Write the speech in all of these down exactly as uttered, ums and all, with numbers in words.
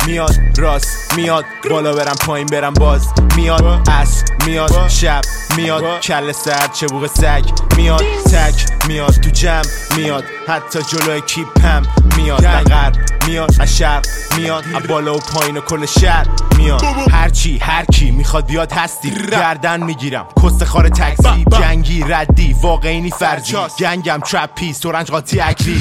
میاد راست میاد بالا برم پایین برم باز میاد عصر میاد شب میاد کله سرد چبوق سگ میاد تک میاد تو جمع میاد حتی جلوی کیپم میاد غرب میاد از شرق میاد از بالا و پایین و کل شهر میاد هرچی هر کی میخواد بیاد هستی گردن میگیرم کست خار تاکسی جنگی ردی واقعینی فرجی گنگم ترپی سرنج قاطی اکلی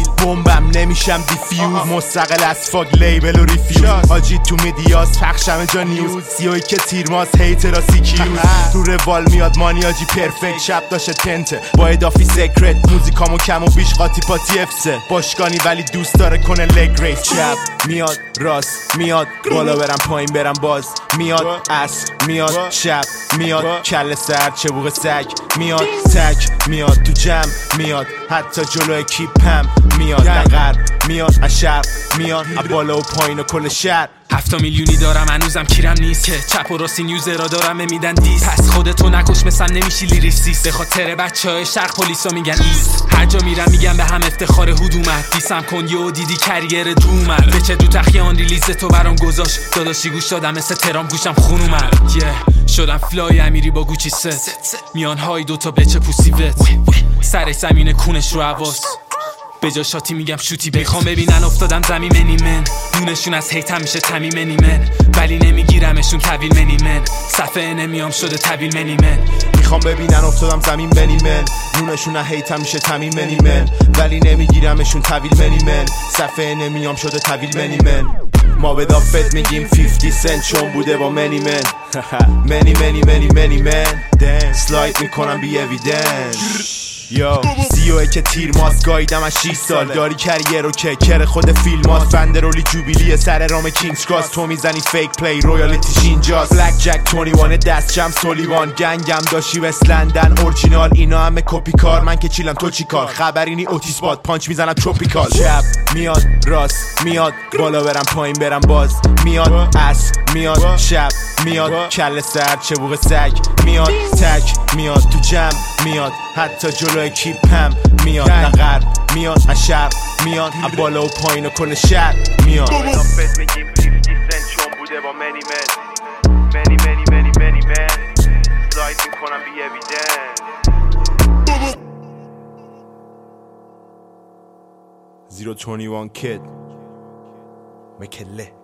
بمبم نمیشم دیفیوز مستقل از فاگ لیبل و ریفیوز حاجی تو میدیاس پخشم جا نیوز سیوی که تیرماس هیتر را سیکیوز رو روال میاد مانی حاجی پرفکت شب داشته تنته با ادافی سکرت موزیکامو کم و بیش قاطی پاتی افسه باشگانی ولی دوست داره کنه لگ ریس شب میاد راست میاد بالا برم پایین برم باز میاد عصر میاد شب میاد کله سرد چبوق سگ میاد تک میاد تو جمع میاد حتی جلوی کیپم میاد غرب میاد از شرق میاد از بالا و پایین و کل شهر هفتا میلیونی دارم هنوزم کیرم نیست که چپ و راستی نیوزرا دارم میدن دیست پس خودتو نکش مثلا نمیشی لیریسیست به خاطر بچه های شرق پلیسا میگن ایست هر جا میرم میگم به هم افتخار هود اومد دیسم کن یه دیدی کریر دو اومد به چه دو تخیان ریلیز تو برام گذاشت داداشی گوش دادم مثل ترام گوشم خون اومد yeah. شدم فلای امیری با گوچی ست میان های دوتا بچه پوسی وت سر زمین کونش رو حواس به جا شاتی میگم شوتی بخوام ببینن افتادم زمین منیمن نونشون از هیتم میشه تمیم منیمن ولی نمیگیرمشون طویل منیمن صفحه نمیام شده طویل منیمن میخوام ببینن افتادم زمین منیمن نونشون از هیتم میشه تمیم منیمن ولی نمیگیرمشون طویل منیمن صفحه نمیام شده طویل منیمن ما به دافت میگیم پنجاه سنت چون بوده با منی من منی منی منی منی من سلاید میکنم بی اویدنس یا سیوه که تیر ماست گایدم از شیش سال داری کریر رو که کر خود فیلم هاست فندرولی جوبیلی سر رام کینگز کراس تو میزنی فیک پلی رویالیتیش اینجاست بلک جک بیست و یک دست جم سولیوان گنگم داشتی وست لندن اورجینال اینا همه کپی کار من که چیلم تو چی کار خبرینی اوتیس باد پانچ میزنم تروپیکال شب میاد راست میاد بالا برم پایین برم باز میاد عصر میاد شب میاد کله سرد چبوق سگ میاد تک میاد تو جمع میاد حتی جلوی کیپم میاد غرب میاد از شرق میاد از بالا و پایین و کل شهر میاد دافت میگیم پنجاه سنت چون بوده با منی من منی منی منی منی من سلاید میکنم بی اویدنس زیرو بیست و یک کد مکله